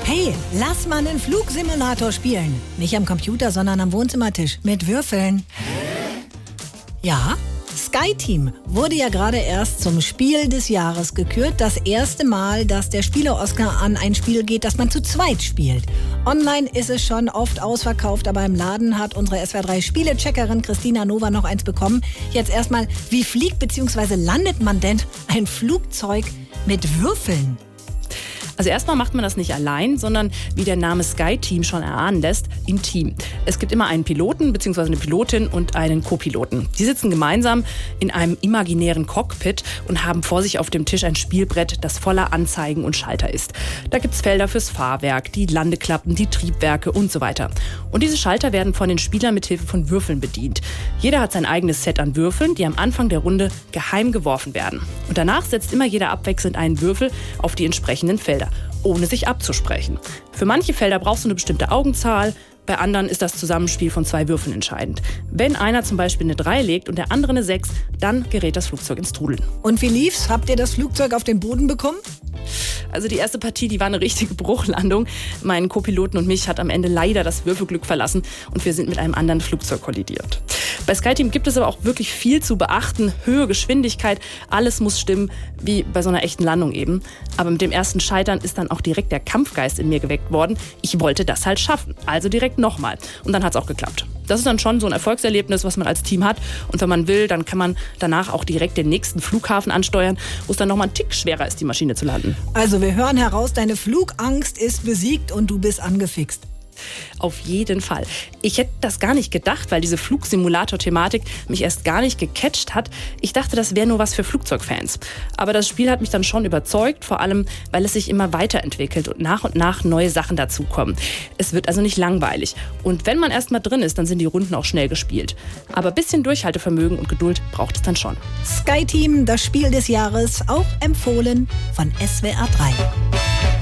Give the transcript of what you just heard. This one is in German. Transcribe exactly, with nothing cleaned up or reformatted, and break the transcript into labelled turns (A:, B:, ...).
A: Hey, lass mal einen Flugsimulator spielen. Nicht am Computer, sondern am Wohnzimmertisch. Mit Würfeln. Ja, SkyTeam wurde ja gerade erst zum Spiel des Jahres gekürt. Das erste Mal, dass der Spiele-Oscar an ein Spiel geht, das man zu zweit spielt. Online ist es schon oft ausverkauft, aber im Laden hat unsere S W R drei Spielecheckerin Christina Nova noch eins bekommen. Jetzt erstmal, wie fliegt bzw. landet man denn ein Flugzeug mit Würfeln?
B: Also erstmal macht man das nicht allein, sondern wie der Name SkyTeam schon erahnen lässt, im Team. Es gibt immer einen Piloten bzw. eine Pilotin und einen Co-Piloten. Die sitzen gemeinsam in einem imaginären Cockpit und haben vor sich auf dem Tisch ein Spielbrett, das voller Anzeigen und Schalter ist. Da gibt's Felder fürs Fahrwerk, die Landeklappen, die Triebwerke und so weiter. Und diese Schalter werden von den Spielern mit Hilfe von Würfeln bedient. Jeder hat sein eigenes Set an Würfeln, die am Anfang der Runde geheim geworfen werden. Und danach setzt immer jeder abwechselnd einen Würfel auf die entsprechenden Felder, ohne sich abzusprechen. Für manche Felder brauchst du eine bestimmte Augenzahl, bei anderen ist das Zusammenspiel von zwei Würfeln entscheidend. Wenn einer zum Beispiel eine drei legt und der andere eine sechs, dann gerät das Flugzeug ins Trudeln.
A: Und wie lief's? Habt ihr das Flugzeug auf den Boden bekommen?
B: Also die erste Partie, die war eine richtige Bruchlandung. Mein Co-Piloten und mich hat am Ende leider das Würfelglück verlassen und wir sind mit einem anderen Flugzeug kollidiert. Bei SkyTeam gibt es aber auch wirklich viel zu beachten. Höhe, Geschwindigkeit, alles muss stimmen, wie bei so einer echten Landung eben. Aber mit dem ersten Scheitern ist dann auch direkt der Kampfgeist in mir geweckt worden. Ich wollte das halt schaffen, also direkt nochmal. Und dann hat es auch geklappt. Das ist dann schon so ein Erfolgserlebnis, was man als Team hat. Und wenn man will, dann kann man danach auch direkt den nächsten Flughafen ansteuern, wo es dann nochmal einen Tick schwerer ist, die Maschine zu landen.
A: Also wir hören heraus, deine Flugangst ist besiegt und du bist angefixt.
B: Auf jeden Fall. Ich hätte das gar nicht gedacht, weil diese Flugsimulator-Thematik mich erst gar nicht gecatcht hat. Ich dachte, das wäre nur was für Flugzeugfans. Aber das Spiel hat mich dann schon überzeugt, vor allem, weil es sich immer weiterentwickelt und nach und nach neue Sachen dazukommen. Es wird also nicht langweilig. Und wenn man erst mal drin ist, dann sind die Runden auch schnell gespielt. Aber ein bisschen Durchhaltevermögen und Geduld braucht es dann schon.
A: SkyTeam, das Spiel des Jahres, auch empfohlen von S W R drei.